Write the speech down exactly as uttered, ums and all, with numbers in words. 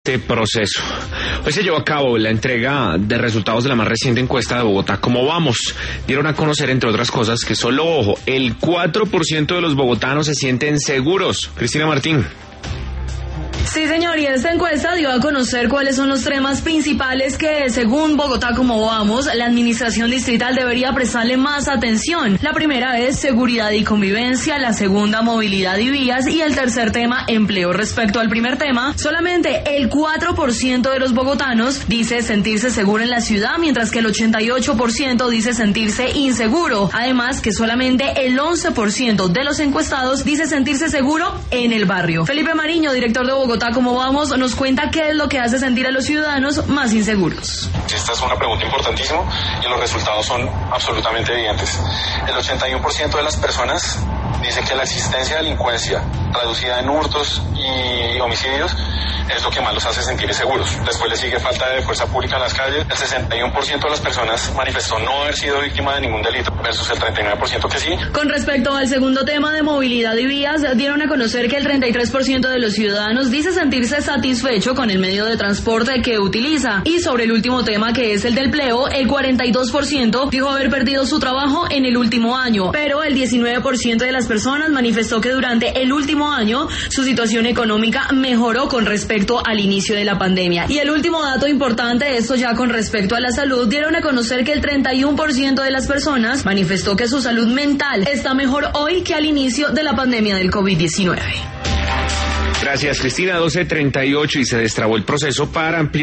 este proceso. Hoy se llevó a cabo la entrega de resultados de la más reciente encuesta de Bogotá. ¿Cómo vamos? Dieron a conocer, entre otras cosas, que solo, ojo, el cuatro por ciento de los bogotanos se sienten seguros. Cristina Martín. Sí, señor, y esta encuesta dio a conocer cuáles son los temas principales que, según Bogotá Como Vamos, la administración distrital debería prestarle más atención. La primera es seguridad y convivencia, la segunda movilidad y vías, y el tercer tema, empleo. Respecto al primer tema, solamente el cuatro por ciento de los bogotanos dice sentirse seguro en la ciudad, mientras que el ochenta y ocho por ciento dice sentirse inseguro. Además, que solamente el once por ciento de los encuestados dice sentirse seguro en el barrio. Felipe Mariño, director de Bogotá Como Vamos, nos cuenta qué es lo que hace sentir a los ciudadanos más inseguros. Esta es una pregunta importantísima y los resultados son absolutamente evidentes. El ochenta y uno por ciento de las personas dice que la existencia de delincuencia reducida en hurtos y homicidios es lo que más los hace sentir inseguros. Después le sigue falta de fuerza pública en las calles. El sesenta y uno por ciento de las personas manifestó no haber sido víctima de ningún delito versus el treinta y nueve por ciento que sí. Con respecto al segundo tema de movilidad y vías, dieron a conocer que el treinta y tres por ciento de los ciudadanos dice sentirse satisfecho con el medio de transporte que utiliza. Y sobre el último tema, que es el del empleo, el cuarenta y dos por ciento dijo haber perdido su trabajo en el último año, pero el diecinueve por ciento de las personas manifestó que durante el último año su situación económica mejoró con respecto al inicio de la pandemia. Y el último dato importante, esto ya con respecto a la salud, dieron a conocer que el treinta y uno por ciento de las personas manifestó que su salud mental está mejor hoy que al inicio de la pandemia del COVID diecinueve. Gracias, Cristina. doce treinta y ocho y se destrabó el proceso para ampliar